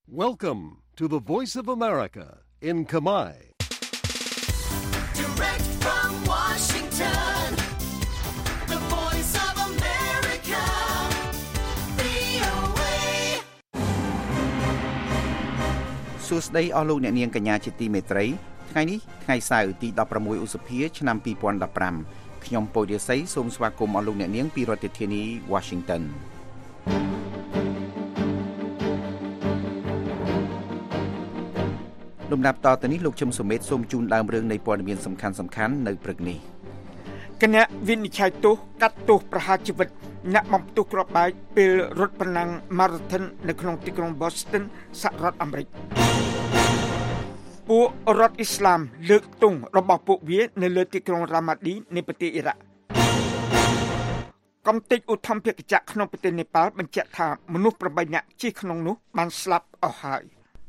Welcome to the Voice of America in Khmer. Direct from Washington, the Voice of America, VOA. សួស្តីអស់លោកអ្នកនាងកញ្ញាជាទីមេត្រីថ្ងៃនេះថ្ងៃសៅរ៍ទី16ឧសភាឆ្នាំ2015ខ្ញុំពូរិស័យសូមស្វាគមន៍អស់លោកអ្នកនាងពីរដ្ឋធានី Washingtonលំដាប់តទៅនេះលោកជឹមសុមេតសូមជូនដើមរឿងនៃព័ត៌មានសំខាន់ៗនៅព្រឹកនេះគណៈវិនិច្ឆ័យទោសកាត់ទោសប្រហារជីវិតអ្នកបំផ្ទុះគ្រាប់បែកពេលរត់ប្រណាំង Marathon នៅក្នុងទីក្រុង Boston សហរដ្ឋអាមេរិកពួករដ្ឋអ៊ីស្លាមលើកទង់របស់ពួកវានៅលើទីក្រុង Ramadi នៃប្រទេសអ៊ីរ៉ាក់កំទេចឧទ្ធម្ភាគចក្រក្នុងប្រទេសនេប៉ាល់បញ្ជាក់ថាមនុស្ស8នាក់ជិះក្នុងនោះបានស្លាប់អស់ហើយ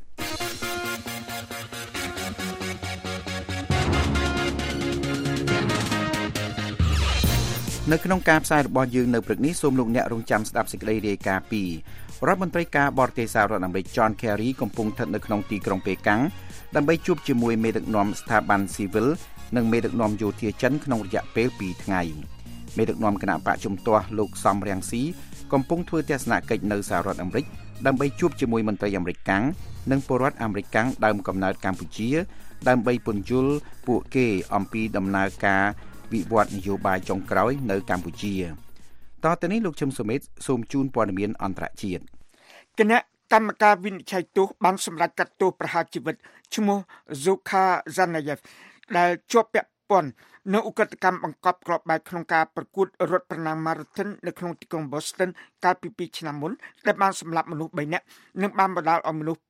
នៅក្នុងការផ្សាយរបស់យើងនៅព្រឹកនេះសូមលោកអ្នករងចាំស្ដាប់សេចក្តីរាយការណ៍ពីរដ្ឋមន្ត្រីការបរទេសសហរដ្ឋអាមេរិក John Kerry កំពុងស្ថិតនៅក្នុងទីក្រុងប៉េកាំងដើម្បីជួបជាមួយមេដឹកនាំស្ថាប័នស៊ីវិលនិងមេដឹកនាំយោធាចិនក្នុងរយៈពេល2ថ្ងៃមេដឹកនាំគណៈបកជំទាស់លោកសំរងស៊ីកំពុងធ្វើទស្សនកិច្ចនៅសហរដ្ឋអាមេរិកដើម្បីជួបជាមួយមន្ត្រីអាមេរិកកាំងនិងពលរដ្ឋអាមេរិកកាំងដើមកំណើតកម្ពុជាដើម្បីពន្យល់ពួកគេអំពីដំណើរការវិវត្តនយោបាយចុងក្រោយនៅកម្ពុជាតទៅនេះលោកជឹមសុមេតសូមជូនព័ត៌មានអន្តរជាតិគណៈកម្មការវិនិច្ឆ័យទោសបានសម្រេចកាត់ទោសប្រហារជីវិតឈ្មោះ Zoka Zanayev ដែលជាប់ពាក់ព័ន្ធនៅឧក្រិដ្ឋកម្មបង្កប់គ្រាប់បែកក្នុងការប្រកួតរត់ប្រណាំង Marathon នៅក្នុងទីក្រុង Boston កាលពី2ឆ្នាំមុនដែលបានសម្លាប់មនុស្ស3នាក់និងបានបណ្ដាលឲ្យមនុស្ស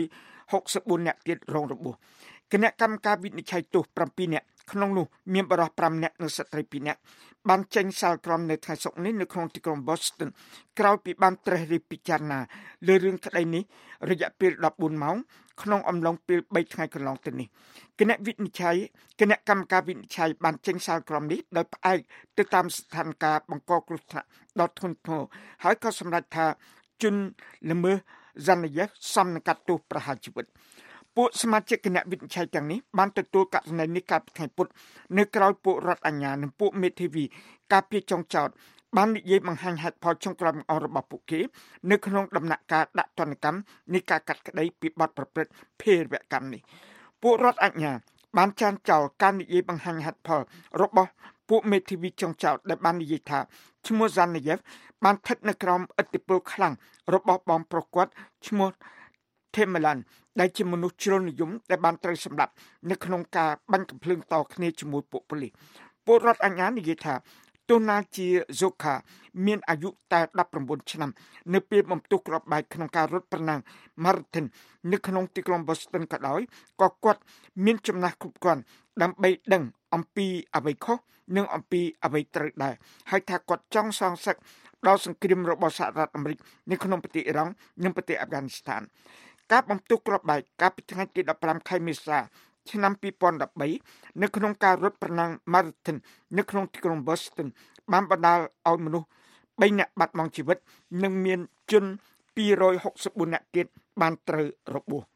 264នាក់ទៀតរងរបួសគណៈកម្មការវិនិច្ឆ័យទោស7នាក់ក្នុងនោះមានបរិសុទ្ធ5នាក់និងស្ត្រី2នាក់បានចេញសាលក្រមនៅថ្ងៃសុក្រនេះនៅក្នុងទីក្រុង Boston ក្រោយពីបានត្រិះរិះពិចារណាលើរឿងក្តីនេះរយៈពេល14ម៉ោងក្នុងអំឡុងពេល3ថ្ងៃកន្លងទៅនេះគណៈកម្មការវិនិច្ឆ័យបានចេញសាលក្រមនេះដោយផ្អែកទៅតាមស្ថានភាពបង្កគ្រោះថ្នាក់ដ៏ធ្ងន់ធ្ងរហើយក៏សម្រេចថាជនល្មើស Zanayev សមនឹងកាត់ទោសប្រហារជីវិតពួកសមាជិកគណៈវិនិច្ឆ័យទាំងនេះបានទទួលករណីនេះកាលពីថ្ងៃពុធនៅក្រៅពួករដ្ឋអាជ្ញានិងពួកមេធាវីការពារចុងចោតបាននិយាយបង្ហាញហេតុផលចុងក្រោយបង្អស់របស់ពួកគេនៅក្នុងដំណាក់កាលដាក់ទណ្ឌកម្មនៃការកាត់ក្តីពីបទប្រព្រឹត្តភេរវកម្មនេះពួករដ្ឋអាជ្ញាបានចានចោលការនិយាយបង្ហាញហេតុផលរបស់ពួកមេធាវីចុងចោតដែលបាននិយាយថាឈ្មោះ Zanayev បានស្ថិតនៅក្រោមឥទ្ធិពលខ្លាំងរបស់បងប្រុសគាត់ឈ្មោះTemelan ដែលជាមនុស្សជ្រុលនិយមដែលបានត្រូវសម្លាប់នៅក្នុងការបាញ់កាំភ្លើងតគ្នាជាមួយពួកប៉ូលីសពលរដ្ឋអាជ្ញានិយាយថាទោះណាជា Zoka មានអាយុតែ19ឆ្នាំនៅពេលបំផ្ទុះគ្រាប់បែកក្នុងការរត់ប្រណាំង Marathon នៅក្នុងទីក្រុង Boston ក៏ដោយក៏គាត់មានចំណាស់គ្រប់គ្រាន់ដើម្បីដឹងអំពីអ្វីខុសនិងអំពីអ្វីត្រូវដែរហើយថាគាត់ចង់សងសឹកដល់សង្គ្រាមរបស់សហរដ្ឋអាមេរិកនៅក្នុងប្រទេសអ៊ីរ៉ង់និងប្រទេសអាហ្វហ្គានីស្ថានការបំផ្ទុះគ្រាប់បែកកាលពីថ្ងៃទី15ខែមេសាឆ្នាំ2013នៅក្នុងការរត់ប្រណាំង Marathon នៅក្នុងទីក្រុង Boston បានបណ្ដាលឲ្យមនុស្ស3នាក់បាត់បង់ជីវិតនិងមានជន264នាក់ទៀតបានត្រូវរបួស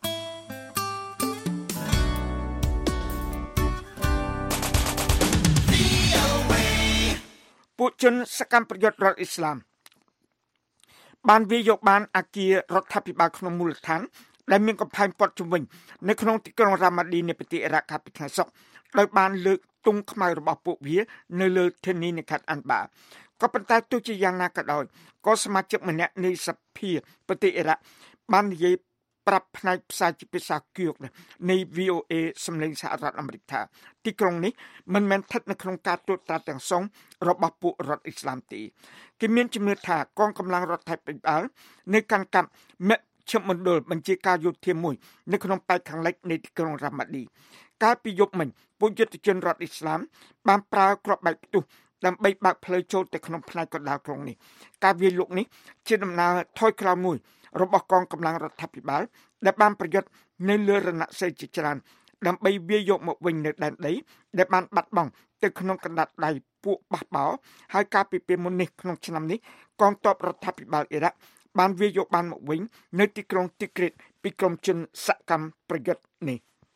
ពួកជនសកម្មប្រយុទ្ធរដ្ឋអ៊ីស្លាមបានវាយយកបានអគាររដ្ឋាភិបាលក្នុងមូលដ្ឋានដែលមានកំផែងព័ទ្ធជុំវិញនៅក្នុងទីក្រុង Ramadi នៃប្រទេសអ៊ីរ៉ាក់កាលពីថ្ងៃសុក្រដោយបានលើកទង់ខ្មៅរបស់ពួកវានៅលើធានីនៃខេត្តអានបាក៏ប៉ុន្តែទោះជាយ៉ាងណាក៏ដោយក៏សមាជិកម្នាក់នៃសភាប្រទេសអ៊ីរ៉ាក់បាននិយាយប្រាប់ផ្នែកផ្សាយជាភាសាគឿកនៃ VOA សម្លេងសហរដ្ឋអាមេរិកថាទីក្រុងនេះមិនមែនស្ថិតនៅក្នុងការត្រួតត្រាទាំងស្រុងរបស់ពួករដ្ឋអ៊ីស្លាមទេគេមានជំនឿថាកងកម្លាំងរដ្ឋាភិបាលនៅកាន់កាប់មជ្ឈមណ្ឌលបញ្ជាការយោធាមួយនៅក្នុងប៉ែកខាងលិចនៃទីក្រុង Ramadi កាលពីយប់មិញពួកយុទ្ធជនរដ្ឋអ៊ីស្លាមបានប្រើគ្រាប់បែកផ្ទុះដើម្បីបើកផ្លូវចូលទៅក្នុងផ្នែកកណ្ដាលក្រុងនេះការវាយលុកនេះជាដំណើរថយក្រោយមួយរបស់កងកម្លាំងរដ្ឋាភិបាលដែលបានប្រយុទ្ធនៅលើរណសិរ្សជាច្រើនដើម្បីវាយយកមកវិញនៅដែនដីដែលបានបាត់បង់ទៅក្នុងកណ្ដាប់ដៃពួកបះបោហើយការពីពេលមុននេះក្នុងឆ្នាំនេះកងទ័ពរដ្ឋាភិបាលអ៊ីរ៉ាក់បានវាយកបានមកវិញនៅទីក្រុងទីក្រេតពីក្រុមជនសកម្មប្រយុទ្ធនេះ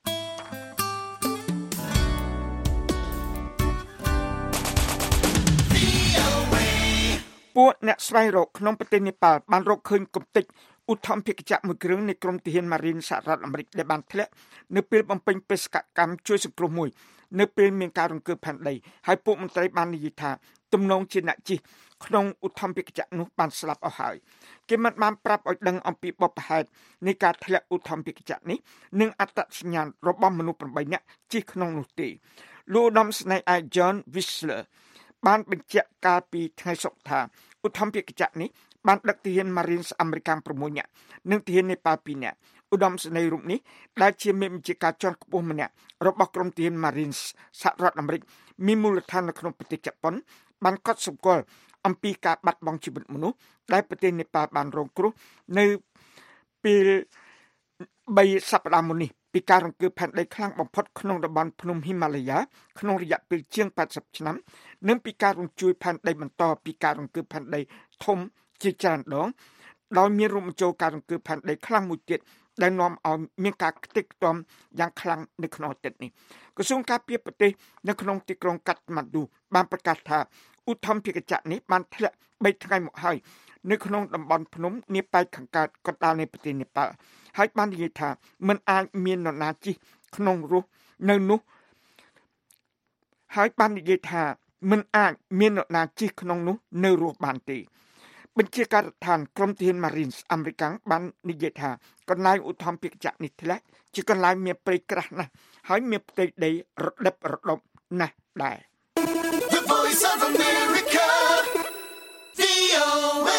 ពួកអ្នកស្វែងរកក្នុងប្រទេសនេប៉ាល់បានរកឃើញកំទេចឧទ្ធម្ភាគចក្រមួយគ្រឿងនៃក្រុមទាហានម៉ារីនសហរដ្ឋអាមេរិកដែលបានធ្លាក់នៅពេលបំពេញបេសកកម្មជួយសង្គ្រោះមួយនៅពេលមានការរង្គើផែនដីហើយពួកមន្ត្រីបាននិយាយថាទំនងជាអ្នកជិះក្នុងឧទ្ធម្ភាគចក្រនោះបានស្លាប់អស់ហើយគេមិនបានប្រាប់ឲ្យដឹងអំពីបបហេតុនៃការធ្លាក់ឧទ្ធម្ភាគចក្រនេះនិងអត្តសញ្ញាណរបស់មនុស្ស8នាក់ជិះក្នុងនោះទេលោកឧត្តមស្នេហ៍ឯក John Whistler បានបញ្ជាក់កាលពីថ្ងៃសុក្រថាឧទ្ធម្ភាគចក្រនេះបានដឹកទាហាន Marines អាមេរិក6នាក់និងទាហាននេប៉ាល់2នាក់ឧត្តមសេនីយ៍រូបនេះដែលជាមេបញ្ជាការជាន់ខ្ពស់ម្នាក់របស់ក្រុមទាហាន Marines សហរដ្ឋអាមេរិកមានមូលដ្ឋាននៅក្នុងប្រទេសជប៉ុនបានកត់សម្គាល់អំពីការបាត់បង់ជីវិតមនុស្សដែលប្រទេសនេប៉ាល់បានរងគ្រោះនៅពេល3សប្តាហ៍មុននេះពីការរង្គើផែនដីខ្លាំងបំផុតក្នុងតំបន់ភ្នំហ៊ីម៉ាឡាយ៉ាក្នុងរយៈពេលជាង80ឆ្នាំនិងពីការរំជួយផែនដីបន្តពីការរង្គើផែនដីធំជាច្រើនដងដោយមានរួមបញ្ចូលការរង្គើផែនដីខ្លាំងមួយទៀតដែលនាំឲ្យមានការខ្ទេចខ្ទាំយ៉ាងខ្លាំងនៅក្នុងអាទិត្យនេះក្រសួងការពារប្រទេសនៅក្នុងទីក្រុងកាត់ម៉ាឌូបានប្រកាសថាឧទ្ធម្ភាគចក្រនេះបានធ្លាក់3ថ្ងៃមកហើយនៅក្នុងតំបន់ភ្នំនាប៉ែកខាងកើតកណ្ដាលនៃប្រទេសនេប៉ាល់ហើយបាននិយាយថាមិនអាចមាននរណាជិះក្នុងរស់នៅនោះហើយបាននិយាយថាមិនអាចមាននរណាជិះក្នុងនោះនៅរស់បានទេបញ្ជាការដ្ឋានក្រុមទាហាន Marines អាមេរិកបាននិយាយថាកន្លែងឧទ្ធម្ភាគចក្រនេះធ្លាក់ជាកន្លែងមានព្រៃក្រាស់ណាស់ហើយមានផ្ទៃដីរដិបរដុបណាស់ដែរ The Voice of America, VOA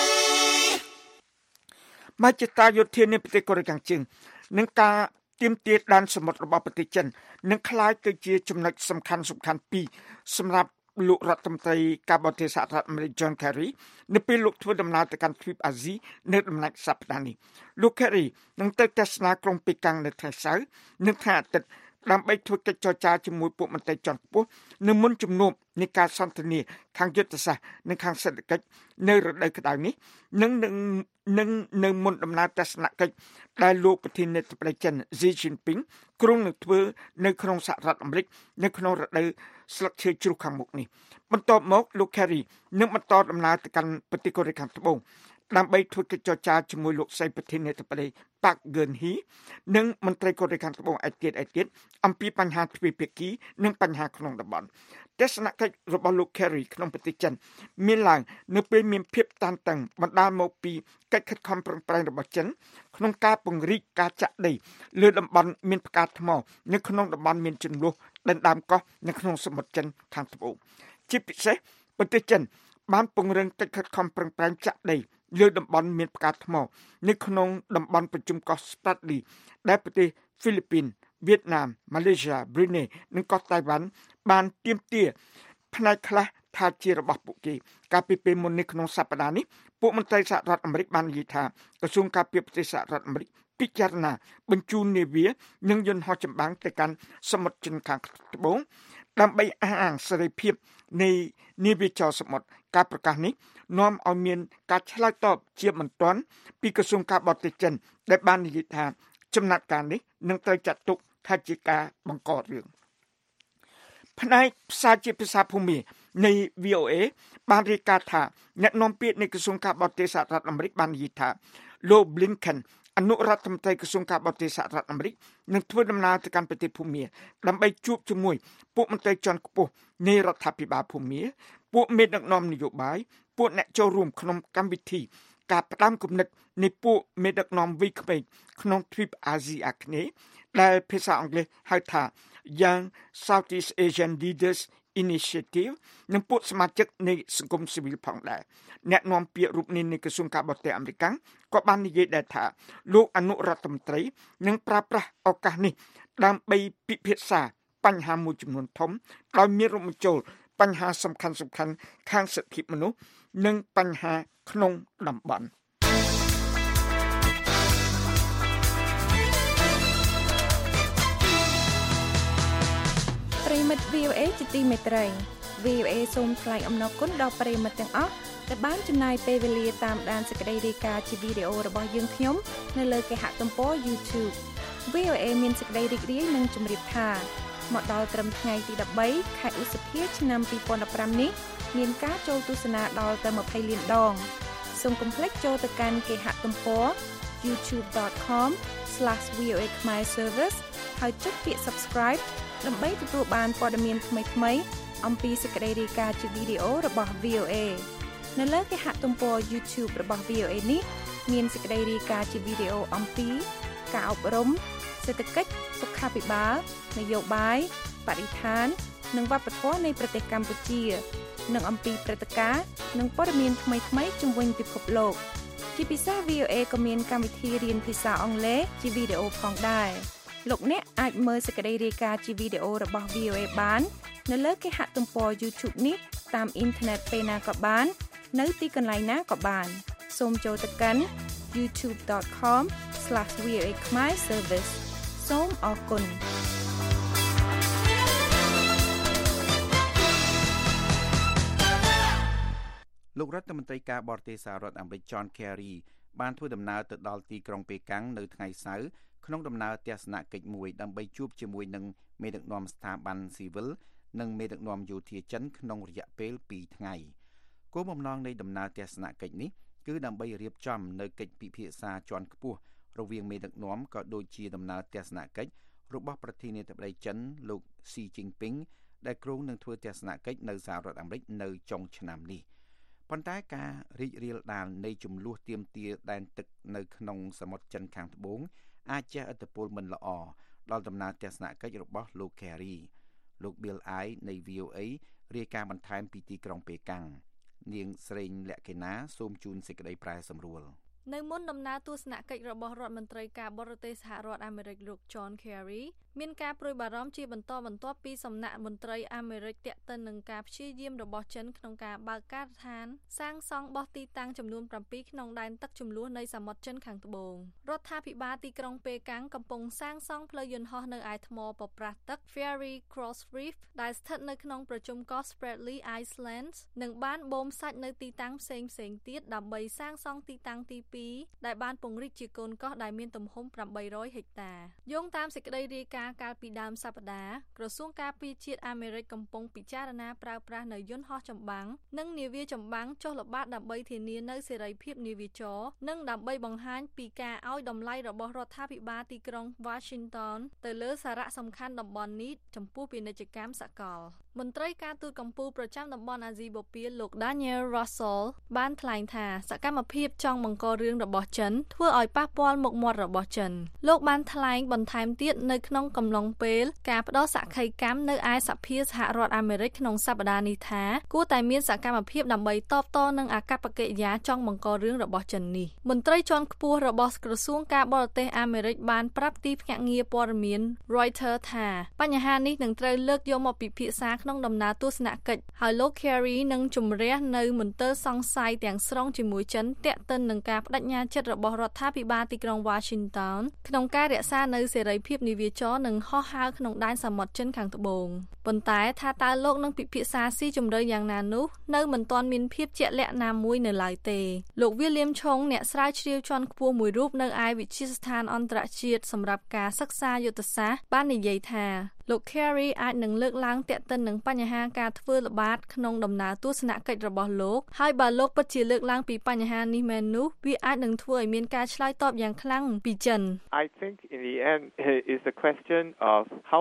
មជ្ឈតាយោធានៃប្រទេសកូរ៉េខាងជើងនឹងការទាមទារដែនសមុទ្ររបស់ប្រទេសចិននឹងក្លាយទៅជាចំណុចសំខាន់ពីរសម្រាប់លោករដ្ឋមន្ត្រីការបរទេសសហរដ្ឋអាមេរិក John Kerry នៅពេលលោកធ្វើដំណើរទៅកាន់ទ្វីបអាស៊ីនៅដំណាច់សប្តាហ៍នេះលោក Kerry នឹងទៅទស្សនាក្រុងប៉េកាំងនៅថ្ងៃសៅរ៍និងថ្ងៃអាទិត្យដើម្បីធ្វើកិច្ចចរចាជាមួយពួកមន្ត្រីជាន់ខ្ពស់នៅមុនជំនួបនៃការសន្ទនាខាងយុទ្ធសាស្ត្រនិងខាងសេដ្ឋកិច្ចនៅរដូវក្តៅនេះនិងនៅមុនដំណើរទស្សនកិច្ចដែលលោកប្រធានាធិបតីចិន Xi Jinping គ្រោងនឹងធ្វើនៅក្នុងសហរដ្ឋអាមេរិកនៅក្នុងរដូវស្លឹកឈើជ្រុះខាងមុខនេះបន្ទាប់មកលោក Kerry នឹងបន្តដំណើរទៅកាន់ប្រទេសកូរ៉េខាងត្បូងដើម្បីធ្វើកិច្ចចរចាជាមួយលោកស្រីប្រធានាធិបតី Park Geun-hye និងមន្ត្រីកូរ៉េខាងត្បូងឯទៀតអំពីបញ្ហាទ្វេភាគីនិងបញ្ហាក្នុងតំបន់ទស្សនកិច្ចរបស់លោក Kerry ក្នុងប្រទេសចិនមានឡើងនៅពេលមានភាពតានតឹងបណ្ដាលមកពីកិច្ចខិតខំប្រឹងប្រែងរបស់ចិនក្នុងការពង្រីកការចាក់ដីលើតំបន់មានផ្កាថ្មនៅក្នុងតំបន់មានជម្លោះដណ្ដើមកោះនៅក្នុងសមុទ្រចិនខាងត្បូងជាពិសេសប្រទេសចិនបានពង្រឹងកិច្ចខិតខំប្រឹងប្រែងចាក់ដីលើតំបន់មានផ្កាថ្មនៅក្នុងតំបន់ប្រជុំកោះ Spratly ដែលប្រទេសហ្វីលីពីនវៀតណាមម៉ាឡេស៊ីប្រ៊ុយណេនិងកោះតៃវ៉ាន់បានទាមទារផ្នែកខ្លះថាជារបស់ពួកគេកាលពីពេលមុននេះក្នុងសប្តាហ៍នេះពួកមន្ត្រីសហរដ្ឋអាមេរិកបាននិយាយថាក្រសួងការពារប្រទេសសហរដ្ឋអាមេរិកពិចារណាបញ្ជូននាវានិងយន្តហោះចម្បាំងទៅកាន់សមុទ្រចិនខាងត្បូងដើម្បីអះអាងសេរីភាពនៃនាវាចរសមុទ្រការប្រកាសនេះនាំឲ្យមានការឆ្លើយតបជាបន្ទាន់ពីក្រសួងការបរទេសចិនដែលបាននិយាយថាចំណាត់ការនេះនឹងត្រូវចាត់ទុកថាជាការបង្ករឿងផ្នែកផ្សាយជាភាសាភូមានៃ VOA បានរាយការណ៍ថាអ្នកនាំពាក្យនៃក្រសួងការបរទេសសហរដ្ឋអាមេរិកបាននិយាយថាលោក Blinken អនុរដ្ឋមន្ត្រីក្រសួងការបរទេសសហរដ្ឋអាមេរិកនឹងធ្វើដំណើរទៅកាន់ប្រទេសភូមាដើម្បីជួបជាមួយពួកមន្ត្រីជាន់ខ្ពស់នៃរដ្ឋាភិបាលភូមាពួកមេដឹកនាំនយោបាយពួកអ្នកចូលរួមក្នុងកម្មវិធីការផ្ដាំគំនិតនៃពួកមេដឹកនាំវ័យក្មេងក្នុងទ្វីបអាស៊ីអាគ្នេយ៍ដែលភាសាអង់គ្លេសហៅថា Young Southeast Asian Leaders Initiative និងពួកសមាជិកនៃសង្គមស៊ីវិលផងដែរអ្នកនាំពាក្យរូបនេះនៃក្រសួងការបរទេសអាមេរិកក៏បាននិយាយដែរថាលោកអនុរដ្ឋមន្ត្រីនឹងប្រើប្រាស់ឱកាសនេះដើម្បីពិភាក្សាបញ្ហាមួយចំនួនធំដោយមានរួមបញ្ចូលបញ្ហាសំខាន់ខាងសិទ្ធិមនុស្សនិងបញ្ហាក្នុងតំបន់ប្រិមិត្ត VOA ជាទីមេត្រី VOA សូមថ្លែងអំណរគុណដល់ប្រិមិត្តទាំងអស់ដែលបានចំណាយពេលវេលាតាមដានសេចក្តីរាយការណ៍ជាវីដេអូរបស់យើងខ្ញុំនៅលើគេហទំព័រ YouTube VOA មានសេចក្តីរីករាយនឹងជម្រាបថាមកដល់ត្រឹមថ្ងៃទី13ខែឧសភាឆ្នាំ2015នេះមានការចូលទស្សនាដល់ទៅ20លានដងសូមកុំភ្លេចចូលទៅកាន់គេហទំព័រ youtube.com/VOA Khmer Service ហើយចុចពាក្យ Subscribe ដើម្បីទទួលបានព័ត៌មានថ្មីៗអំពីសេចក្តីរាយការណ៍ជាវីដេអូរបស់ VOA នៅលើគេហទំព័រ YouTube របស់ VOA នេះមានសេចក្តីរាយការណ៍ជាវីដេអូអំពីការអប់រំសេដ្ឋកិច្ចសុខាភិបាលនយោបាយបរិស្ថាននិងវប្បធម៌នៃប្រទេសកម្ពុជានិងអំពីព្រឹត្តិការណ៍និងព័ត៌មានថ្មីៗជុំវិញពិភពលោកជាពិសេស VOA ក៏មានកម្មវិធីរៀនភាសាអង់គ្លេសជាវីដេអូផងដែរលោកអ្នកអាចមើលសេចក្តីរាយការណ៍ជាវីដេអូរបស់ VOA បាននៅលើគេហទំព័រ YouTube នេះតាមអ៊ីនធឺណិតពេលណាក៏បាននៅទីកន្លែងណាក៏បានសូមចូលទៅកាន់ youtube.com/VOA Khmer Service សូមអរគុណលោករដ្ឋមន្ត្រីការបរទេសសហរដ្ឋអាមេរិក John Kerry បានធ្វើដំណើរទៅដល់ទីក្រុងប៉េកាំងនៅថ្ងៃសៅរ៍ក្នុងដំណើរទស្សនកិច្ចមួយដើម្បីជួបជាមួយនឹងមេដឹកនាំស្ថាប័នស៊ីវិលនិងមេដឹកនាំយោធាចិនក្នុងរយៈពេល2ថ្ងៃគោលបំណងនៃដំណើរទស្សនកិច្ចនេះគឺដើម្បីរៀបចំនៅកិច្ចពិភាក្សាជាន់ខ្ពស់រវាងមេដឹកនាំក៏ដូចជាដំណើរទស្សនកិច្ចរបស់ប្រធានាធិបតីចិនលោក Xi Jinping ដែលគ្រោងនឹងធ្វើទស្សនកិច្ចនៅសហរដ្ឋអាមេរិកនៅចុងឆ្នាំនេះប៉ុន្តែការរីករាលដាលនៃចំនួនទាមទារដែនទឹកនៅក្នុងសមុទ្រចិនខាងត្បូងអាចជះឥទ្ធិពលមិនល្អដល់ដំណើរទស្សនកិច្ចរបស់លោក Kerry លោក Bill Ai នៃ VOA រាយការណ៍បន្ថែមពីទីក្រុងប៉េកាំងនាងស្រីលក្ខិណាសូមជូនសេចក្តីប្រែសម្រួលនៅមុនដំណើរទស្សនកិច្ចរបស់រដ្ឋមន្ត្រីការបរទេសសហរដ្ឋអាមេរិកលោក John Kerry មានការព្រួយបារម្ភជាបន្តបន្ទាប់ពីសំណាក់មន្ត្រីអាមេរិកទាក់ទិននឹងការព្យាយាមរបស់ចិនក្នុងការបើកការដ្ឋានសាងសង់បោះទីតាំងចំនួន7ក្នុងដែនទឹកជម្លោះនៃសមុទ្រចិនខាងត្បូងរដ្ឋាភិបាលទីក្រុងប៉េកាំងកំពុងសាងសង់ផ្លូវយន្តហោះនៅឯថ្មប្រប្រាស់ទឹក Ferry Cross Reef ដែលស្ថិតនៅក្នុងប្រជុំកោះ Spratly Islands និងបានបូមសាច់នៅទីតាំងផ្សេងៗទៀតដើម្បីសាងសង់ទីតាំងទី2ដែលបានពង្រីកជាកូនកោះដែលមានទំហំ800ហិកតាយោងតាមសេចក្តីរាយការណ៍កាលពីដើមសប្តាហ៍ក្រសួងការពារជាតិអាមេរិកកំពុងពិចារណាប្រើប្រាស់នៅយន្តហោះចម្បាំងនិងនាវាចម្បាំងចុះល្បាតដើម្បីធានានូវសេរីភាពនាវាចរនិងដើម្បីបង្ហាញពីការឲ្យតម្លៃរបស់រដ្ឋាភិបាលទីក្រុង Washington ទៅលើសារៈសំខាន់តំបន់នេះចំពោះពាណិជ្ជកម្មសកលមន្ត្រីការទូតកម្ពុជាប្រចាំតំបន់អាស៊ីបូព៌ាលោក Daniel Russell បានថ្លែងថាសកម្មភាពចង់បង្ករឿងរបស់ចិនធ្វើឲ្យប៉ះពាល់មុខមាត់របស់ចិនលោកបានថ្លែងបន្ថែមទៀតនៅក្នុងកំឡុងពេលការផ្ដល់សក្ខីកម្មនៅឯសភាសហរដ្ឋអាមេរិកក្នុងសប្តាហ៍នេះថាគួរតែមានសកម្មភាពដើម្បីតបតនឹងអកប្បកិរិយាចង់បង្ករឿងរបស់ចិននេះមន្ត្រីជាន់ខ្ពស់របស់ក្រសួងការបរទេសអាមេរិកបានប្រាប់ទីភ្នាក់ងារព័ត៌មាន Reuters ថាបញ្ហានេះនឹងត្រូវលើកយកមកពិភាក្សាក្នុងដំណើរទស្សនកិច្ចហើយលោក Kerry នឹងជំរះនៅមន្ទិលសង្ស័យទាំងស្រុងជាមួយចិនទាក់ទិននឹងការបដិញ្ញាចិត្តរបស់រដ្ឋាភិបាលទីក្រុង Washington ក្នុងការរក្សានៅសេរីភាពនាវាចរនិងហោះហើរក្នុងដែនសមុទ្រចិនខាងត្បូងប៉ុន្តែថាតើលោកនឹងពិភាក្សាស៊ីជម្រៅយ៉ាងណានោះនៅមិនទាន់មានភាពជាក់លាក់ណាមួយនៅឡើយទេលោក William Chong អ្នកស្រាវជ្រាវជាន់ខ្ពស់មួយរូបនៅឯវិទ្យាស្ថានអន្តរជាតិសម្រាប់ការសិក្សាយុទ្ធសាស្ត្របាននិយាយថាលោក Kerry អាចនឹងលើកឡើងទាក់ទិននឹងបញ្ហាការធ្វើល្បាតក្នុងដំណើរទស្សនកិច្ចរបស់លោកហើយបើលោកពិតជាលើកឡើងពីបញ្ហានេះមែននោះវាអាចនឹងធ្វើឲ្យមានការឆ្លើយតបយ៉ាងខ្លាំងពីចិន I think in the end is the question of how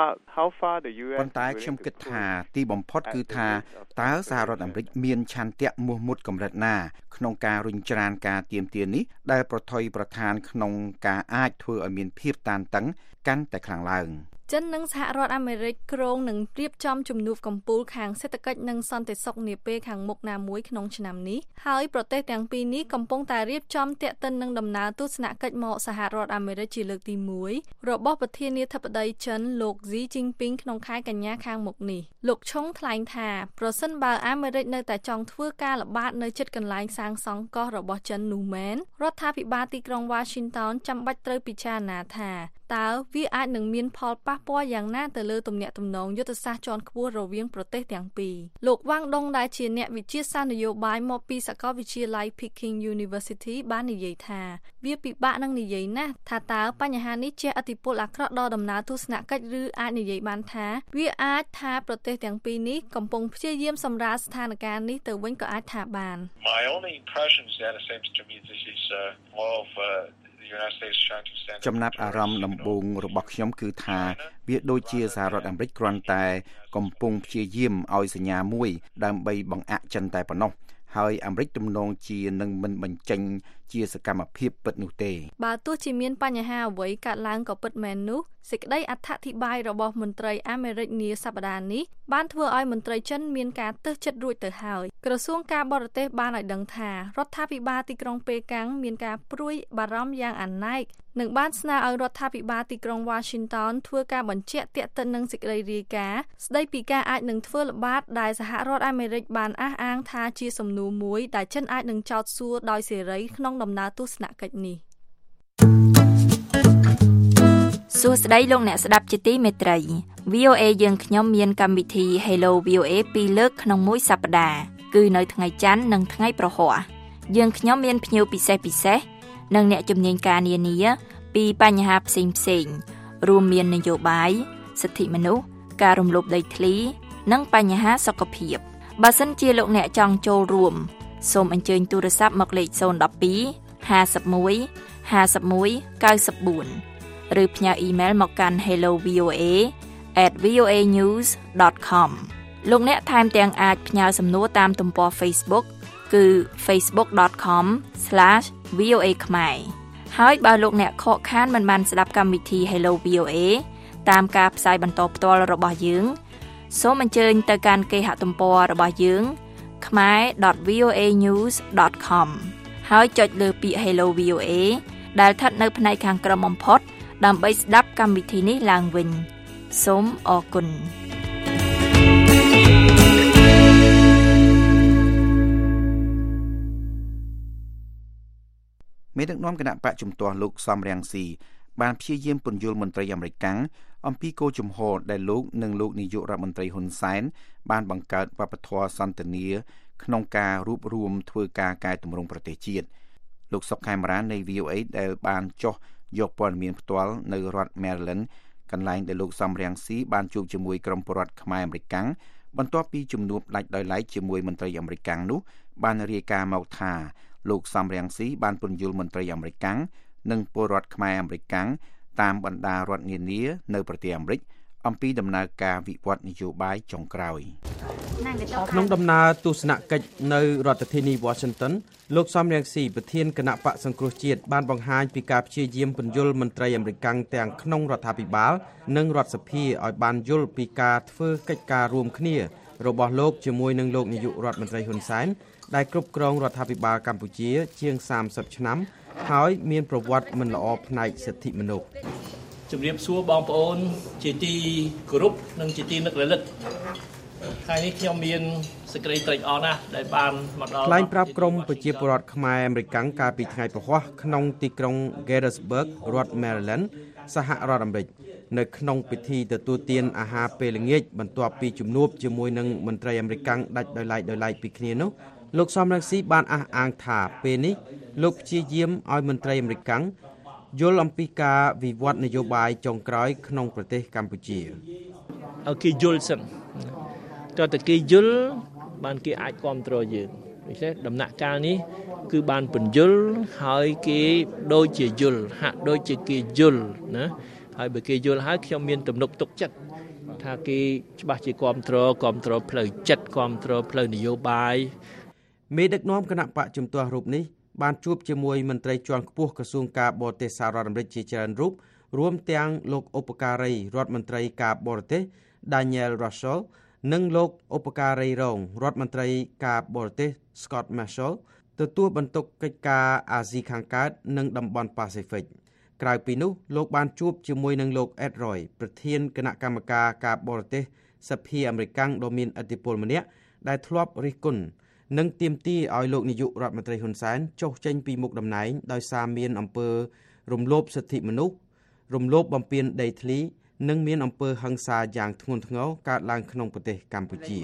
far the US ប៉ុន្តែខ្ញុំគិតថាទីបំផុតគឺថាតើសហរដ្ឋអាមេរិកមានឆន្ទៈមោះមុតកម្រិតណាក្នុងការរុញច្រានការទាមទារនេះដែលប្រថុយប្រថានក្នុងការអាចធ្វើឲ្យមានភាពតានតឹងកាន់តែខ្លាំងឡើងចិននិងសហរដ្ឋអាមេរិកគ្រោងនឹងរៀបចំជំនួបកំពូលខាងសេដ្ឋកិច្ចនិងសន្តិសុខនាពេលខាងមុខណាមួយក្នុងឆ្នាំនេះហើយប្រទេសទាំងពីរនេះកំពុងតែរៀបចំទាក់ទិននឹងដំណើរទស្សនកិច្ចមកសហរដ្ឋអាមេរិកជាលើកទី1របស់ប្រធានាធិបតីចិនលោក Xi Jinping ក្នុងខែកញ្ញាខាងមុខនេះលោកឆុងថ្លែងថាប្រសិនបើអាមេរិកនៅតែចង់ធ្វើការល្បាតនៅជិតកន្លែងសាងសង់កោះរបស់ចិននោះមែនរដ្ឋាភិបាលទីក្រុង Washington ចាំបាច់ត្រូវពិចារណាថាតើវាអាចនឹងមានផលប៉ះពាល់យ៉ាងណាទៅលើទំនាក់ទំនងយុទ្ធសាស្ត្រជាន់ខ្ពស់រវាងប្រទេសទាំងពីរលោកវ៉ាងដុងដែលជាអ្នកវិទ្យាសាស្ត្រនយោបាយមកពីសាកលវិទ្យាល័យ Peking University បាននិយាយថាវាពិបាកនឹងនិយាយណាស់ថាតើបញ្ហានេះជះឥទ្ធិពលអាក្រក់ដល់ដំណើរទស្សនកិច្ចឬអាចនិយាយបានថាវាអាចថាប្រទេសទាំងពីរនេះកំពុងព្យាយាមសម្រាលស្ថានភាពនេះទៅវិញក៏អាចថាបាន My only impression is that it seems to me this is more ofចំណាប់អារម្មណ៍ដំបូងរបស់ខ្ញុំគឺថាវាដូចជាសហរដ្ឋអាមេរិកគ្រាន់តែកំពុងព្យាយាមឲ្យសញ្ញាមួយដើម្បីបង្អាក់ចិនតែប៉ុណ្ណោះហើយអាមេរិកទំនងជានឹងមិនបញ្ចេញជាសកម្មភាពពិតនោះទេបើទោះជាមានបញ្ហាអ្វីកើតឡើងក៏ពិតមែននោះសេចក្តីអត្ថាធិប្បាយរបស់មន្ត្រីអាមេរិកនាសប្តាហ៍នេះបានធ្វើឲ្យមន្ត្រីចិនមានការទើសចិត្តរួចទៅហើយក្រសួងការបរទេសបានឲ្យដឹងថារដ្ឋាភិបាលទីក្រុងប៉េកាំងមានការព្រួយបារម្ភយ៉ាងអាណែកនិងបានស្នើឲ្យរដ្ឋាភិបាលទីក្រុង Washington ធ្វើការបញ្ជាក់ទាក់ទិននឹងសេចក្តីរាយការណ៍ស្តីពីការអាចនឹងធ្វើល្បាតដែលសហរដ្ឋអាមេរិកបានអះអាងថាជាសំណួរមួយដែលចិនអាចនឹងចោទសួរដោយសេរីក្នុងដំណើរទស្សនកិច្ចនេះសួស្តីលោកអ្នកស្ដាប់ជាទីមេត្រី VOA យើងខ្ញុំមានកម្មវិធី Hello VOA 2លើកក្នុងមួយសប្តាហ៍គឺនៅថ្ងៃច័ន្ទនិងថ្ងៃប្រហ័សយើងខ្ញុំមានភ្ញៀវពិសេសនិងអ្នកជំនាញការនានាពីបញ្ហាផ្សេងរួមមាននយោបាយសិទ្ធិមនុស្សការរំលោភដីធ្លីនិងបញ្ហាសុខភាពបើសិនជាលោកអ្នកចង់ចូលរួមសូមអញ្ជើញទូរស័ព្ទមកលេខ012 51 51 94ឬផ្ញើអ៊ីមែលមកកាន់ hellovoa@voanews.com លោកអ្នកថែមទាំងអាចផ្ញើសំណួរតាមទំព័រ Facebook គឺ facebook.com/voa ខ្មែរហើយបើលោកអ្នកខកខានមិនបានស្ដាប់កម្មវិធី Hello VOA តាមការផ្សាយបន្តផ្ទាល់របស់យើងសូមអញ្ជើញទៅកាន់គេហទំព័ររបស់យើង khmer.voanews.com ហើយចុចលើពាក្យ Hello VOA ដែលស្ថិតនៅផ្នែកខាងក្រោមបំផុតដើម្បីស្ដាប់កម្មវិធីនេះឡើងវិញសូមអរគុណមេដឹកនាំគណៈបកជំទាស់លោកសំរងស៊ីបានព្យាយាមពន្យល់មន្ត្រីអាមេរិកអំពីគោលជំហរដែលលោកនិងលោកនាយករដ្ឋមន្ត្រីហ៊ុនសែនបានបង្កើតវប្បធម៌សន្ទនាក្នុងការរួបរวมធ្វើការកែតម្រង់ប្រទេសជាតិលោកសុកខេមរាននៃ VOA ដែលបានចុះយកព័ត៌មានផ្ទាល់នៅរដ្ឋ Maryland កន្លែងដែលលោកសំរងស៊ីបានជួបជាមួយក្រុមពលរដ្ឋខ្មែរអាមេរិកបន្ទាប់ពីជំនួបដាច់ដោយឡែកជាមួយមន្ត្រីអាមេរិកនោះបានរាយការណ៍មកថាលោកសំរងស៊ីបានពន្យល់មន្ត្រីអាមេរិកនិងពលរដ្ឋខ្មែរអាមេរិកតាមបណ្ដារដ្ឋនានានៅប្រទេសអាមេរិកអំពីដំណើរការវិវត្តនយោបាយចុងក្រោយក្នុងដំណើរទស្សនកិច្ចនៅរដ្ឋធានី Washington លោកសំរងស៊ីប្រធានគណៈបកសង្គ្រោះជាតិបានបង្ហាញពីការព្យាយាមពន្យល់មន្ត្រីអាមេរិកទាំងក្នុងរដ្ឋាភិបាលនិងរដ្ឋសភាឲ្យបានយល់ពីការធ្វើកិច្ចការរួមគ្នារបស់លោកជាមួយនឹងលោកនាយករដ្ឋមន្ត្រីហ៊ុនសែនដែលគ្រប់គ្រងរដ្ឋាភិបាលកម្ពុជាជាង30ឆ្នាំហើយមានប្រវត្តិមិនល្អផ្នែកសិទ្ធិមនុស្សជំរាបសួរបងប្អូនជាទីគោរពនិងជាទីនឹករលឹកថ្ងៃនេះខ្ញុំមានសេចក្តីត្រេកអរណាស់ដែលបានមកដល់ថ្លែងប្រាប់ក្រុមប្រជាពលរដ្ឋខ្មែរអាមេរិកកាលពីថ្ងៃប្រហ័សក្នុងទីក្រុង Gettysburg រដ្ឋ Maryland សហរដ្ឋអាមេរិកនៅក្នុងពិធីទទួលទានអាហារពេលល្ងាចបន្ទាប់ពីជំនួបជាមួយនឹងមន្ត្រីអាមេរិកដាច់ដោយឡែកពីគ្នានោះលោកសំរងស៊ីបានអះអាងថាពេលនេះលោកព្យាយាមឲ្យមន្ត្រីអាមេរិកយល់អំពីការវិវត្តនយោបាយចុងក្រោយក្នុងប្រទេសកម្ពុជាឲ្យគេយល់សិនតើតើគេយល់បានគេអាចគ្រប់គ្រងយើងដូច្នេះដំណាក់កាលនេះគឺបានពន្យល់ហើយគេដូចជាយល់ហាក់ដូចជាគេយល់ណាហើយបើគេយល់ហើយខ្ញុំមានទំនុកទុកចិត្តថាគេច្បាស់ជាគ្រប់គ្រងផ្លូវចិត្តគ្រប់គ្រងផ្លូវនយោបាយមេដឹកនាំគណៈបកជំទាស់រូបនេះបានជួបជាមួយមន្ត្រីជាន់ខ្ពស់ក្រសួងការបរទេសសហរដ្ឋអាមេរិកជាច្រើនរូបរួមទាំងលោកឧបការីរដ្ឋមន្ត្រីការបរទេស Daniel Russell និងលោកឧបការីរងរដ្ឋមន្ត្រីការបរទេស Scott Marshall ទទួលបន្ទុកកិច្ចការអាស៊ីខាងកើតនិងតំបន់ប៉ាស៊ីហ្វិកក្រៅពីនោះលោកបានជួបជាមួយនឹងលោក Ed Roy ប្រធានគណៈកម្មការការបរទេសសភាអាមេរិកដ៏មានឥទ្ធិពលម្នាក់ដែលធ្លាប់រិះគន់និងទាមទារឲ្យលោកនាយករដ្ឋមន្ត្រីហ៊ុនសែនចុះចេញពីមុខតំណែងដោយសារមានអំពើរំលោភសិទ្ធិមនុស្សរំលោភបំពានដីធ្លីនិងមានអំពើហិង្សាយ៉ាងធ្ងន់ធ្ងរកើតឡើងក្នុងប្រទេសកម្ពុជា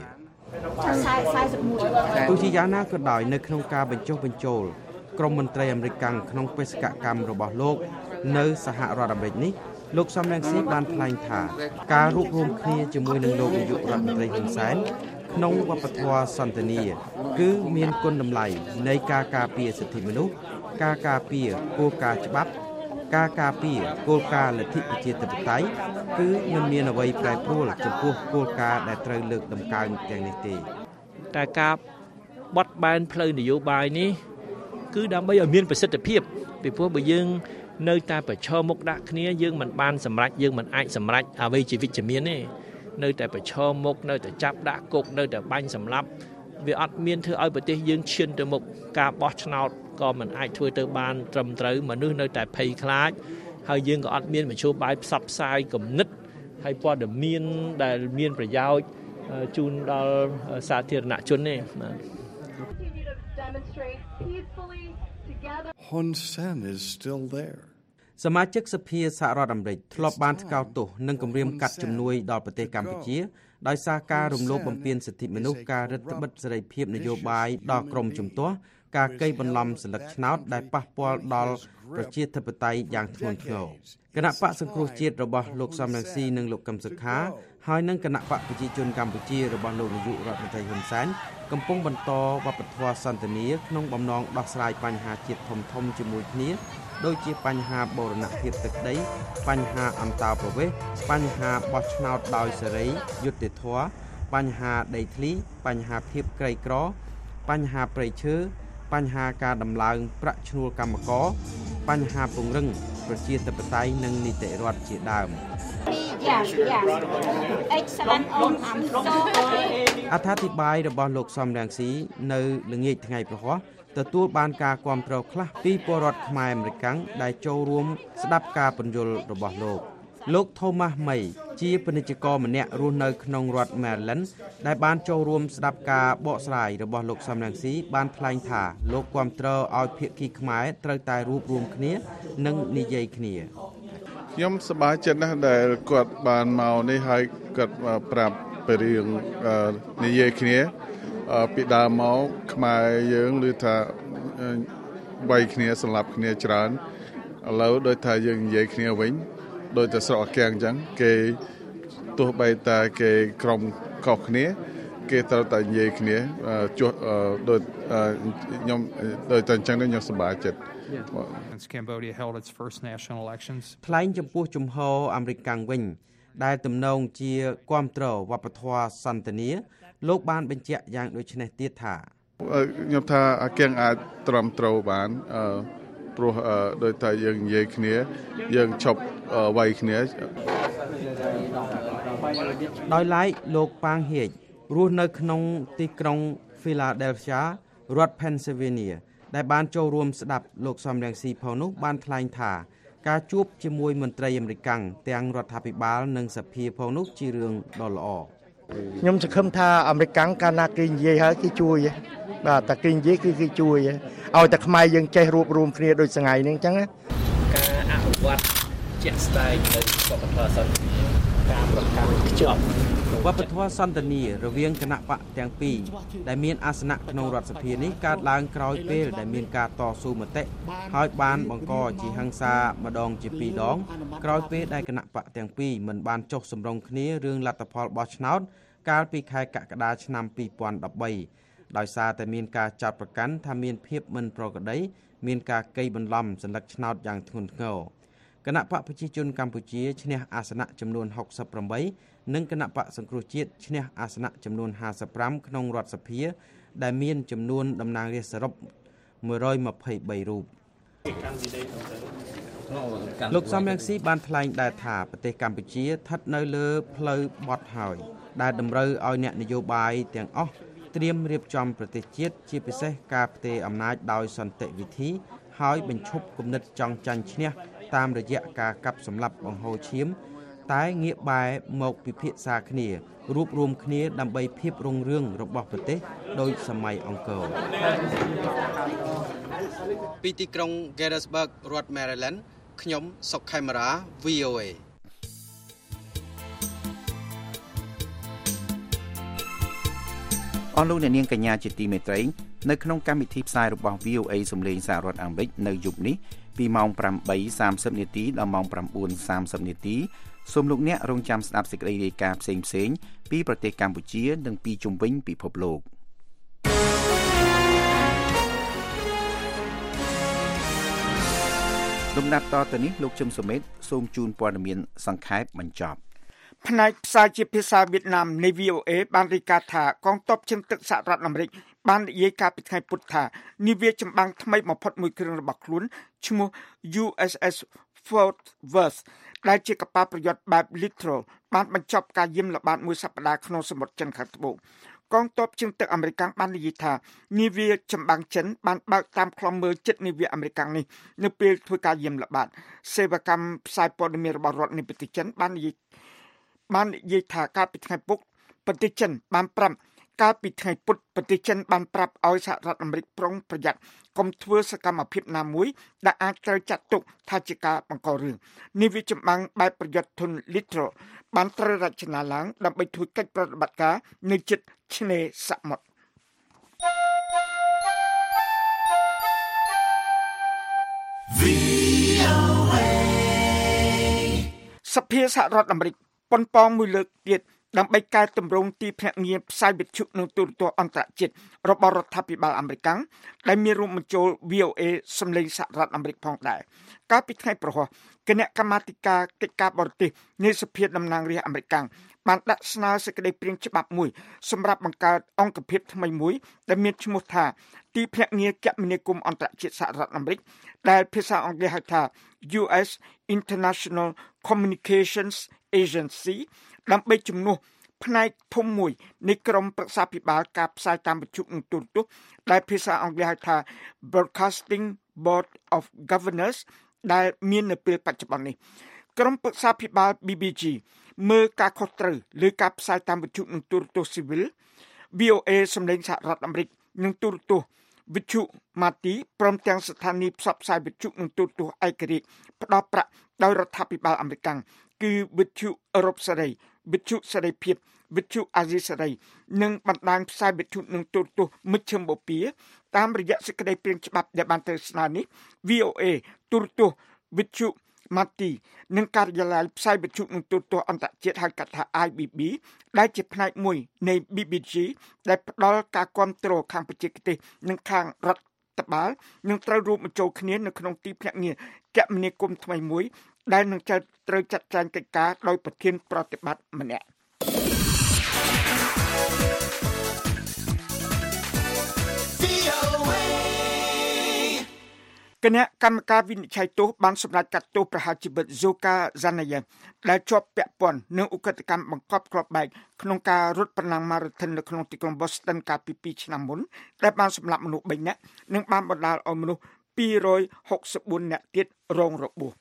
ទោះជាយ៉ាងណាក៏ដោយនៅក្នុងការបញ្ចុះបញ្ចូលក្រុមមន្ត្រីអាមេរិកក្នុងបេសកកម្មរបស់លោកនៅសហរដ្ឋអាមេរិកនេះលោកសំរងស៊ីបានថ្លែងថាការរួបរวมគ្នាជាមួយនឹងលោកនាយករដ្ឋមន្ត្រីហ៊ុនសែនក្នុងវប្បធម៌សន្តិនិកគឺមានគុណតម្លៃនៃការការពារសិទ្ធិមនុស្សការការពារគោលការណ៍ច្បាប់ការការពារគោលការណ៍លទ្ធិប្រជាធិបតេយ្យគឺមិនមានអ្វីប្រែប្រួលចំពោះគោលការណ៍ដែលត្រូវលើកតម្កើងទាំងនេះទេតែការបត់បែនផ្លូវនយោបាយនេះគឺដើម្បីឲ្យមានប្រសិទ្ធភាពពីព្រោះបើយើងនៅតែប្រឈមមុខដាក់គ្នាយើងមិនបានសម្រេចយើងមិនអាចសម្រេចអ្វីជាវិជ្ជមានទេនៅតែប្រឈមមុខនៅតែចាប់ដាក់គុកនៅតែបាញ់សម្លាប់វាអត់មានធ្វើឲ្យប្រទេសយើងឈានទៅមុខការបោះឆ្នោតក៏មិនអាចធ្វើទៅបានត្រឹមត្រូវមនុស្សនៅតែភ័យខ្លាចហើយយើងក៏អត់មានមធ្យោបាយផ្សព្វផ្សាយគំនិតហើយព័ត៌មានដែលមានប្រយោជន៍ជូនដល់សាធារណជនទេបាទ Hun Sen is still there. សមាជិកសភាសហរដ្ឋអាមេរិកធ្លាប់បានថ្កោលទោសនិងគំរាមកាត់ជំនួយដល់ប្រទេសកម្ពុជាដោយសារការរំលោភបំពានសិទ្ធិមនុស្សការរឹតបន្តឹងសេរីភាពនយោបាយដល់ក្រមជំទាស់ការកេងបន្លំសិលឹកឆ្នោតដែលប៉ះពាល់ដល់ប្រជាធិបតេយ្យយ៉ាងធ្ងន់ធ្ងរគណៈបកសង្គ្រោះជាតិរបស់លោកសំរងស៊ីនិងលោកកឹមសុខាហើយនិងគណៈបកប្រជាជនកម្ពុជារបស់លោកនាយករដ្ឋមន្ត្រីហ៊ុនសែនកំពុងបន្តវប្បធម៌សន្តិនិកក្នុងបំណងដោះស្រាយបញ្ហាជាតិធំៗជាមួយគ្នាដូចជាបញ្ហាបូរណភាពទឹកដីបញ្ហាអន្តោប្រវេសន៍បញ្ហាបោះឆ្នោតដោយសេរីយុត្តិធម៌បញ្ហាដីធ្លីបញ្ហាភាពក្រីក្របញ្ហាព្រៃឈើបញ្ហាការដំឡើងប្រាក់ឈ្នួលកម្មករបញ្ហាពង្រឹងប្រជាធិបតេយ្យនិងនីតិរដ្ឋជាដើមអត្ថាធិប្បាយរបស់លោកសំរងស៊ីនៅល្ងាចថ្ងៃប្រហ័សទទួលបានការគាំទ្រខ្លះពីពលរដ្ឋខ្មែរអាមេរិកដែលចូលរួមស្ដាប់ការពន្យល់របស់លោក Thomas May ជាពាណិជ្ជករម្នាក់រស់នៅក្នុងរដ្ឋ Maryland ដែលបានចូលរួមស្ដាប់ការបកស្រាយរបស់លោកសំរងស៊ីបានថ្លែងថាលោកគាំទ្រឲ្យភាគីខ្មែរត្រូវតែរួបរวมគ្នានិងនិយាយគ្នាខ្ញុំសប្បាយចិត្តណាស់ដែលគាត់បានមកនេះហើយគាត់ប្រាប់ពីរឿងនិយាយគ្នាពីដើមមកខ្មែរយើងឮថាវាយគ្នាសម្លាប់គ្នាច្រើនឥឡូវដូចថាយើងនិយាយគ្នាវិញដោយតែស្រកកៀងអញ្ចឹងគេទោះបីតែគេក្រុមខុសគ្នាគេត្រូវតែនិយាយគ្នាចុះដោយខ្ញុំដោយតែអញ្ចឹងខ្ញុំសប្បាយចិត្ត Cambodia held its first national elections ថ្លែងចំពោះជំហរអាមេរិកវិញដែលទំនងជាគាំទ្រវប្បធម៌សន្តិនិកលោកបានបញ្ជាក់យ៉ាងដូចនេះទៀតថាខ្ញុំថាកៀងអាចត្រឹមត្រូវបានព្រោះដោយតែយើងនិយាយគ្នាយើងឈប់វាយគ្នាដោយឡែកលោកប៉ាងហៀករស់នៅក្នុងទីក្រុង Philadelphia រដ្ឋ Pennsylvania ដែលបានចូលរួមស្ដាប់លោកសំរងស៊ីផងនោះបានថ្លែងថាការជួបជាមួយមន្ត្រីអាមេរិកទាំងរដ្ឋាភិបាលនិងសភាផងនោះជារឿងដ៏ល្អខ្ញុំសង្ឃឹមថាអាមេរិកកាលណាគេនិយាយហើយគេជួយបាទតែគេនិយាយគឺគេជួយឲ្យតែខ្មែរយើងចេះរួបរวมគ្នាដូចសងៃនេះអញ្ចឹងការអនុវត្តជាក់ស្ដែងនៅវប្បធម៌សន្តិនិកការប្រកាន់ខ្ជាប់វប្បធម៌សន្តិនិករវាងគណៈបកទាំងពីរដែលមានអាសនៈក្នុងរដ្ឋសភានេះកើតឡើងក្រោយពេលដែលមានការតស៊ូមតិហើយបានបង្កជាហិង្សាម្ដងជាពីរដងក្រោយពេលដែលគណៈបកទាំងពីរមិនបានចុះសម្រុងគ្នារឿងលទ្ធផលបោះឆ្នោតកាលពីខែកក្កដាឆ្នាំ2013ដោយសារតែមានការចាត់ប្រកាន់ថាមានភាពមិនប្រក្រតីមានការកេងបន្លំសន្លឹកឆ្នោតយ៉ាងធ្ងន់ធ្ងរគណៈបកប្រជាជនកម្ពុជាឈ្នះអាសនៈចំនួន68និងគណៈបកសង្គ្រោះជាតិឈ្នះអាសនៈចំនួន55ក្នុងរដ្ឋសភាដែលមានចំនួនតំណាងរាស្ត្រសរុប123រូបលោកសំរងស៊ីបានថ្លែងដែរថាប្រទេសកម្ពុជាស្ថិតនៅលើផ្លូវបត់ហើយដែលតម្រូវឲ្យអ្នកនយោបាយទាំងអស់ត្រៀមរៀបចំប្រទេសជាតិជាពិសេសការផ្ទេរអំណាចដោយសន្តិវិធីហើយបញ្ឈប់គំនិតចង់ចាញ់ឈ្នះតាមរយៈការកាប់សម្លាប់បង្ហូរឈាមតែងាកបែរមកពិភាក្សាគ្នារួបរวมគ្នាដើម្បីភាពរុងរឿងរបស់ប្រទេសដោយសម័យអង្គរពីទីក្រុង Gettysburg រដ្ឋ Maryland ខ្ញុំសុកខេមរា VOA អស់លោកអ្នកនាងកញ្ញាជាទីមេត្រីនៅក្នុងកម្មវិធីផ្សាយរបស់ VOA សំឡេងសហរដ្ឋអាមេរិកនៅយប់នេះពីម៉ោង 8:30 នាទីដល់ម៉ោង 9:30 នាទីសូមលោកអ្នករងចាំស្ដាប់សេចក្តីរាយការណ៍ផ្សេងៗពីប្រទេសកម្ពុជានិងពីជុំវិញពិភពលោកលំដាប់តទៅនេះលោកជឹមសុមេតសូមជូនព័ត៌មានសង្ខេបបញ្ចប់ផ្នែកផ្សាយជាភាសាវៀតណាមនៃ VOA បានរាយការណ៍ថាកងទ័ពជើងទឹកសហរដ្ឋអាមេរិកបាននិយាយកាលពីថ្ងៃពុធថានាវាចម្បាំងថ្មីបំផុតមួយគ្រឿងរបស់ខ្លួនឈ្មោះ USS Fort Worth ដែលជាកប៉ាល់ប្រយុទ្ធបែប Littoral បានបញ្ចប់ការយាមល្បាតមួយសប្តាហ៍ក្នុងសមុទ្រចិនខាងត្បូងកងទ័ពជើងទឹកអាមេរិកបាននិយាយថានាវាចម្បាំងចិនបានបើកតាមខ្លំមើលចិត្តនាវាអាមេរិកនេះនៅពេលធ្វើការយាមល្បាតសេវាកម្មផ្សាយព័ត៌មានរបស់រដ្ឋនៃប្រទេសចិនបាននិយាយថាកាលពីថ្ងៃពុធប្រទេសចិនបានប្រាប់ឲ្យសហរដ្ឋអាមេរិកប្រុងប្រយ័ត្នកុំធ្វើសកម្មភាពណាមួយដែលអាចត្រូវចាត់ទុកថាជាការបង្ករឿងនាវាចម្បាំងបែបប្រយុទ្ធធុន Littoral បានត្រូវរចនាឡើងដើម្បីធ្វើកិច្ចប្រតិបត្តិការនៅជិតឆ្នេរសមុទ្រសភាសហរដ្ឋអាមេរិកប៉ុនប៉ងមួយលើកទៀតដើម្បីកែតម្រង់ទីភ្នាក់ងារផ្សាយវិទ្យុនិងទូរទស្សន៍អន្តរជាតិរបស់រដ្ឋាភិបាលអាមេរិកដែលមានរួមបញ្ចូល VOA សំឡេងសហរដ្ឋអាមេរិកផងដែរកាលពីថ្ងៃប្រហោះគណៈកម្មាធិការកិច្ចការបរទេសនៃសភាតំណាងរាស្ត្រអាមេរិកបានដាក់ស្នើសេចក្តីព្រាងច្បាប់មួយសម្រាប់បង្កើតអង្គភាពថ្មីមួយដែលមានឈ្មោះថាទីភ្នាក់ងារគមនាគមន៍អន្តរជាតិសហរដ្ឋអាមេរិកដែលភាសាអង់គ្លេសហៅថា US International Communications Agency ដើម្បីជំនួសផ្នែកធំមួយនៃក្រមប្រឹក្សាភិបាលការផ្សាយតាមវិទ្យុនិងទូរទស្សន៍ដែលភាសាអង់គ្លេសហៅថា Broadcasting Board of Governors ដែលមាននៅពេលបច្ចុប្បន្ននេះក្រមប្រឹក្សាភិបាល BBG មើលការខុសត្រូវលើការផ្សាយតាមវិទ្យុនិងទូរទស្សន៍ស៊ីវិល VOA សម្លេងសហរដ្ឋអាមេរិកនិងទូរទស្សន៍វិទ្យុម៉ាទីព្រមទាំងស្ថានីយ៍ផ្សព្វផ្សាយវិទ្យុនិងទូរទស្សន៍ឯករាជ្យផ្ដល់ប្រាក់ដោយរដ្ឋាភិបាលអាមេរិកគឺវិទ្យុអឺរ៉ុបសេរីវិទ្យុសេរីភាពវិទ្យុអាស៊ីសេរីនិងបណ្ដាញផ្សាយវិទ្យុនិងទូរទស្សន៍មជ្ឈមបូព៌ាតាមរយៈសេចក្តីព្រាងច្បាប់ដែលបានទៅស្នើនេះ VOA ទូរទស្សន៍វិទ្យុម៉ាទីនិងការិយាល័យផ្សាយវិទ្យុនិងទូរទស្សន៍អន្តរជាតិហៅកាត់ថា IBB ដែលជាផ្នែកមួយនៃ BBG ដែលផ្ដល់ការគាំទ្រខាងបច្ចេកទេសនិងខាងរដ្ឋបាលនឹងត្រូវរួមបញ្ចូលគ្នានៅក្នុងទីភ្នាក់ងារគមនាគមន៍ថ្មីមួយដែលនឹងត្រូវចាត់ចែងកិច្ចការដោយប្រធានប្រតិបត្តិម្នាក់គណៈកម្មការវិនិច្ឆ័យទោសបានសម្រេចកាត់ទោសប្រហារជីវិត Zoka Zanayev ដែលជាប់ពាក់ព័ន្ធនឹងឧក្រិដ្ឋកម្មបង្កប់គ្រាប់បែកក្នុងការរត់ប្រណាំងម៉ារ៉ាថុននៅក្នុងទីក្រុង Boston កាលពី2ឆ្នាំមុនដែលបានសម្លាប់មនុស្ស3នាក់និងបានបណ្ដាលឲ្យមនុស្ស264នាក់ទៀតរងរបួស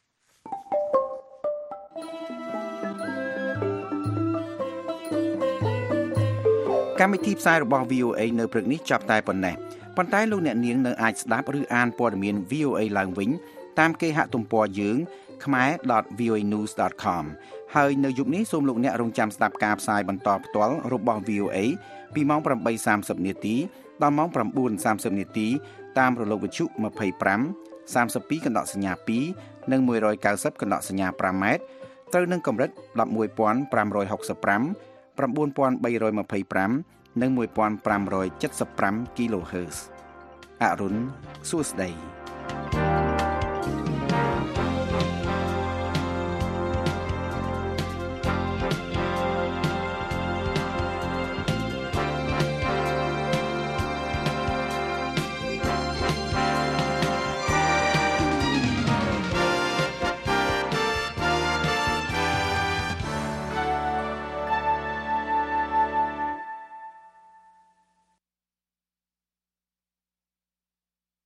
កម្មវិធីផ្សាយរបស់ VOA នៅព្រឹកនេះចាប់តែប៉ុណ្ណេះប៉ុន្តែលោកអ្នកនាងនៅអាចស្ដាប់ឬអានព័ត៌មាន VOA ឡើងវិញតាមគេហទំព័រយើង khmer.voanews.com ហើយនៅយប់នេះសូមលោកអ្នករងចាំស្ដាប់ការផ្សាយបន្តផ្ទាល់របស់ VOA ពីម៉ោង 8:30 នាទីដល់ម៉ោង 9:30 នាទីតាមរលកវិទ្យុ25 32 កណ្ដកសញ្ញា2និង190 កណ្ដកសញ្ញា5ម៉ែត្រត្រូវនឹងកម្រិត 11,565 9,325 និង 1,575 kHz អរុនសួស្តី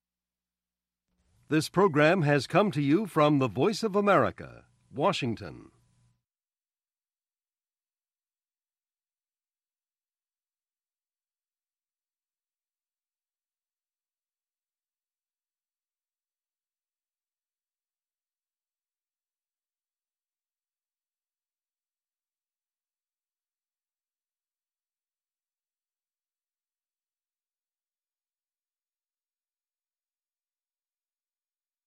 This program has come to you from the Voice of America, Washington.